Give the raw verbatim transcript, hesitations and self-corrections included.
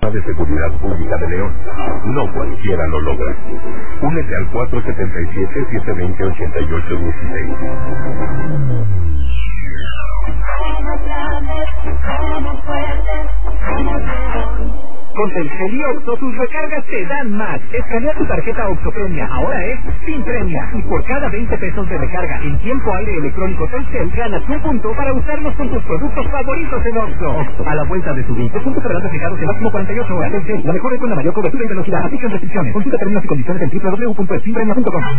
de Seguridad Pública de León. No cualquiera lo logra. Únete al cuatro siete siete, siete dos cero, ocho ocho uno seis. Con Telcel y Oxxo, tus recargas te dan más. Escanea tu tarjeta Oxxo Premia, ahora es sin premia. Y por cada veinte pesos de recarga en tiempo aire electrónico Telcel, ganas un punto para usarlos con tus productos favoritos en Oxxo. Oxxo, a la vuelta de tu veinte puntos serán fijados en máximo cuarenta y ocho horas. Telcel, la mejor red con la mayor cobertura y velocidad. Aplican restricciones. Consulta términos y condiciones en doble u doble u doble u punto sinpremia punto com.